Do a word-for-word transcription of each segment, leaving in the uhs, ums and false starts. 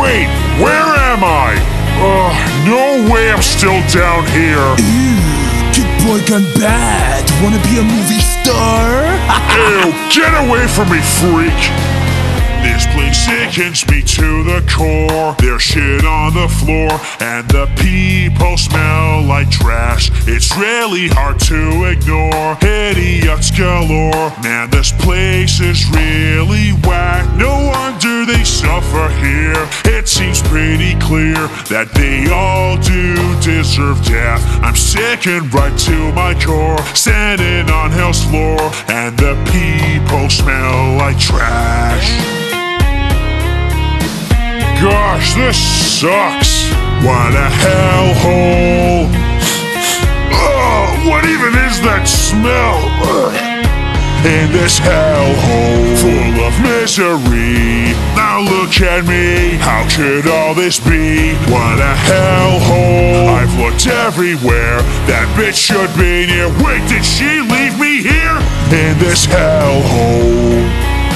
Wait, where am I? Uh, no way I'm still down here. Ew, Kid Boy Gone Bad. Wanna be a movie star? Ew, get away from me, freak. This place sickens me to the core. There's shit on the floor, and the people smell like trash. It's really hard to ignore. Idiots galore. Man, this place is really whack. No wonder they suffer here. It seems pretty clear that they all do deserve death. I'm sickened right to my core, standing on hell's floor, and the people smell like trash. Gosh, this sucks. What a hellhole. Ugh, what even is that smell? Ugh. In this hellhole full of misery. Now look at me, how could all this be? What a hellhole. I've looked everywhere, that bitch should be near. Wait, did she leave me here? In this hellhole.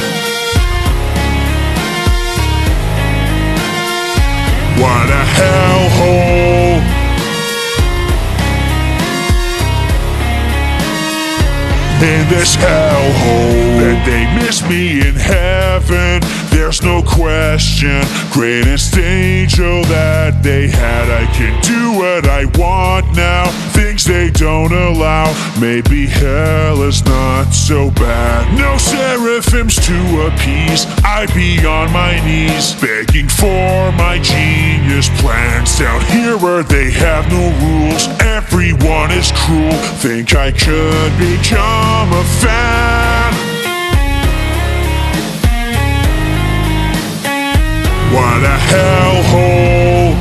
What a hellhole. In this hellhole. That they miss me in heaven, there's no question. Greatest angel that they had. I can do what I want now, things they don't allow. Maybe hell is not so bad. No seraphims to appease, I'd be on my knees, begging for my genius plans. Down here where they have no rules, everyone is cruel. Think I could become a fan. What a hellhole.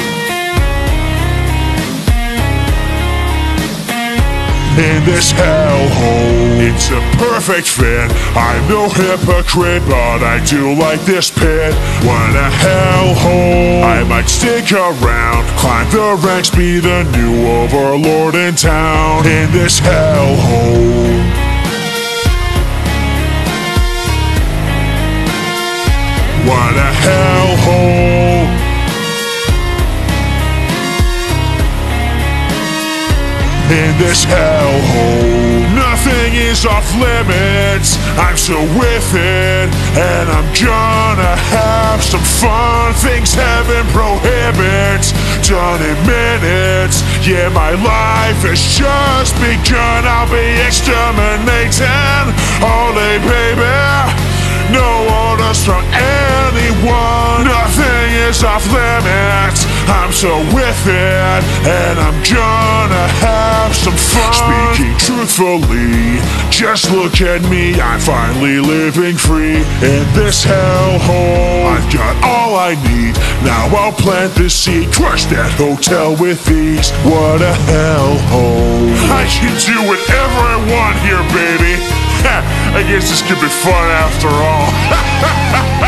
In this hellhole, it's a perfect fit. I'm no hypocrite, but I do like this pit. What a hellhole. I might stick around, climb the ranks, be the new overlord in town. In this hellhole. What a hellhole. In this hellhole, nothing is off limits. I'm so with it, and I'm gonna have some fun. Things heaven prohibits, done in minutes. Yeah, my life has just begun. I'll be exterminating all day, baby. No orders from anyone. Nothing is off limits. I'm so with it, and I'm gonna have some fun. Speaking truthfully, just look at me. I'm finally living free in this hellhole. I've got all I need. Now I'll plant the seed, crush that hotel with ease. What a hellhole. I can do whatever I want here, baby. I guess this could be fun after all.